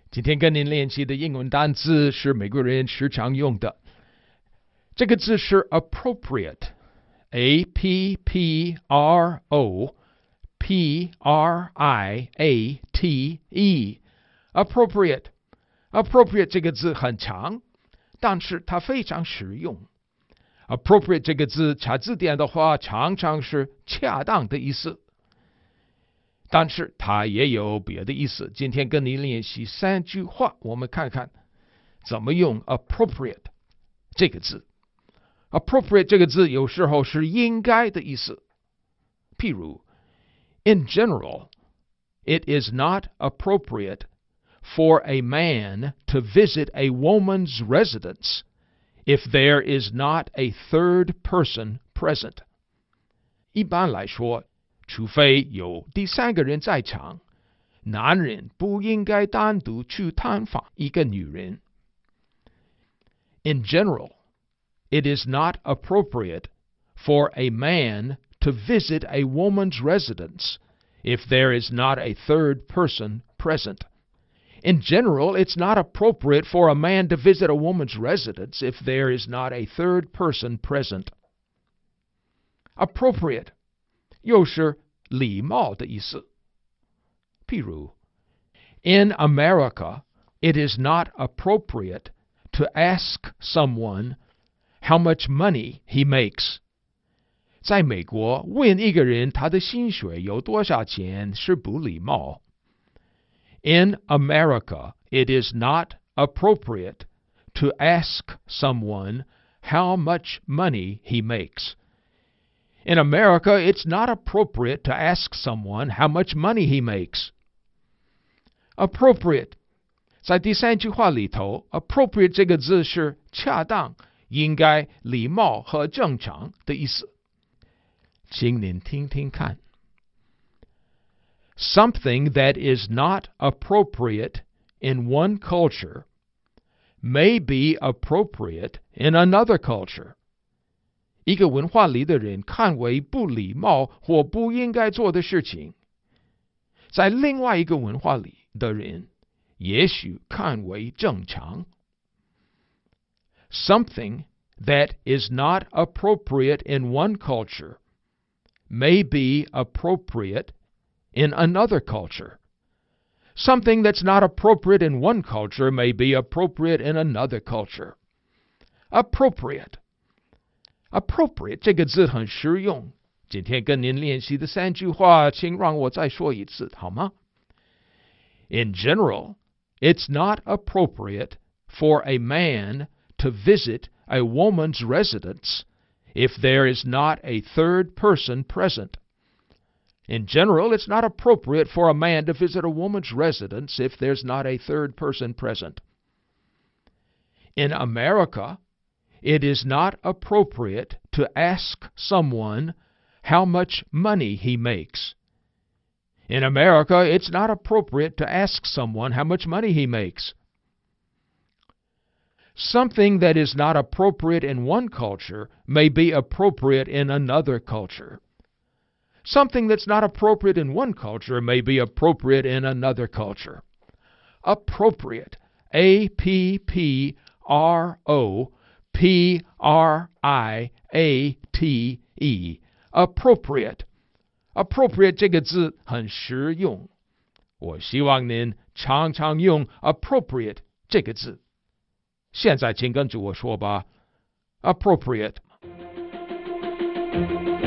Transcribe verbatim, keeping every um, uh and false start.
今天跟您练习的英文单字是美国人时常用的，这个字是 appropriate， A P P R O P R I A T E appropriate appropriate 这个字很长，但是它非常实用。appropriate 这个字查字典的话，常常是恰当的意思，但是它也有别的意思。今天跟你练习三句话，我们看看怎么用 appropriate 这个字。appropriate 这个字有时候是应该的意思，譬如 In general, it is not appropriate for a man to visit a woman's residence if there is not a third person present. 一般来说，除非有第三个人在场，男人不应该单独去探访一个女人。In general, it is not appropriate for a man to visit a woman's residence if there is not a third person present. In general, it's not appropriate for a man to visit a woman's residence if there is not a third person present. Appropriate 又是礼貌的意思。譬如 In America, it is not appropriate to ask someone how much money he makes. 在美国，问一个人他的薪水有多少钱是不礼貌。In America, it is not appropriate to ask someone how much money he makes. In America, it's not appropriate to ask someone how much money he makes. Appropriate 在第三句话里头 appropriate 这个字是恰当、应该、礼貌和正常的意思。请您听听看。Something that is not appropriate in one culture may be appropriate in another culture. 一个文化里的人看为不礼貌或不应该做的事情，在另外一个文化里的人也许看为正常。Something that is not appropriate in one culture may be appropriate in another culture. Something that's not appropriate in one culture may be appropriate in another culture. Appropriate. Appropriate 这个字很实用。今天跟您练习的三句话，请让我再说一次，好吗？ In general, it's not appropriate for a man to visit a woman's residence if there is not a third person present. In general, it's not appropriate for a man to visit a woman's residence if there's not a third person present. In America, it is not appropriate to ask someone how much money he makes. In America, it's not appropriate to ask someone how much money he makes. Something that is not appropriate in one culture may be appropriate in another culture. Something that's not appropriate in one culture may be appropriate in another culture. Appropriate. A P P R O P R I A T E. Appropriate. Appropriate 这个字很实用，我希望您常常用 appropriate 这个字。现在请跟着我说吧 ，appropriate。